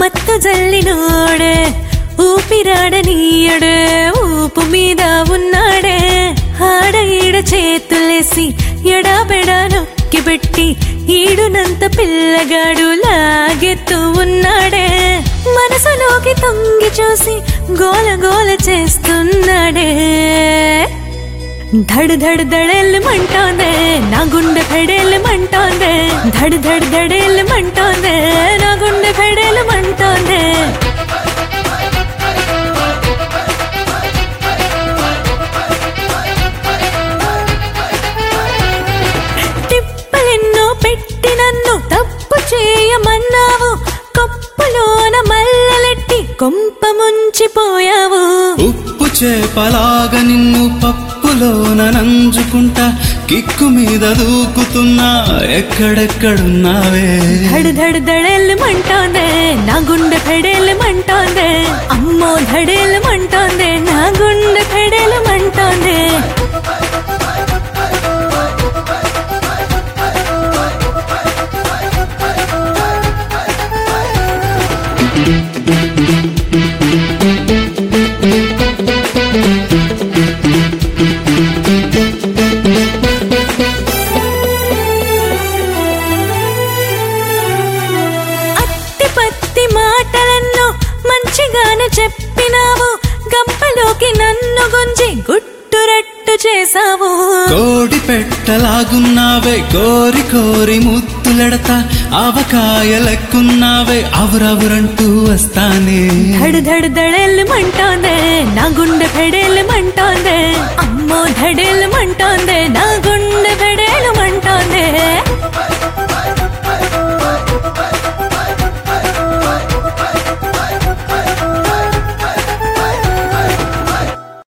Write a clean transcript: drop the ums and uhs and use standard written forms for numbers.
మత్తు జల్లినోడే ఊపిరాడనీయడే ఊపు మీద ఉన్నాడే ఆడ ఈడ చేతులేసి ఎడాబెడా నొక్కి పెట్టి ఈడునంత పిల్లగాడు లాగెత్తు ఉన్నాడే మనసులోకి తొంగి చూసి గోల గోల చేస్తున్నాడే ధడ్ ధడ్ దడెళ్ళమంటోందే నా గుండె ఫెడెళ్ళమంటోందే ధడ్ ధడ్ దడెళ్ళమంటోందే నా గుండె ఫెడెళ్ళమంటోందే తిప్పలెన్నో పెట్టి నన్ను తప్పు చేయమన్నావు కొప్పులోన మల్లలెట్టి కొంప ముంచిపోయావు ఉప్పు చేపలాగా నిన్ను పప్పులోన నంజుకుంటా కిక్కు మీద దూకుతున్నా ఎక్కడెక్కడున్నావే ధడ్ ధడ్ దడెళ్ళమంటోందే నా గుండె ఫెడెళ్ళమంటోందే అమ్మో ధడెళ్ళమంటోందే నా గుండె ఫెడెళ్ళమంటోందే అత్తిపత్తి మాటలెన్నో మంచిగానే చెప్పినావు గంపలోకి నన్ను గుంజి గుట్టురట్టు చేసావు కోడి పెట్టలాగున్నావే కోరి కోరి ముత్తులెడతా ఆవకాయలెక్కున్నావే అవురవురంటూ వస్తానే ధడ్ ధడ్ దడెళ్ళమంటోందే నా గుండె ఫెడెళ్ళమంటోందే అమ్మో ధడెళ్ళమంటోందే నా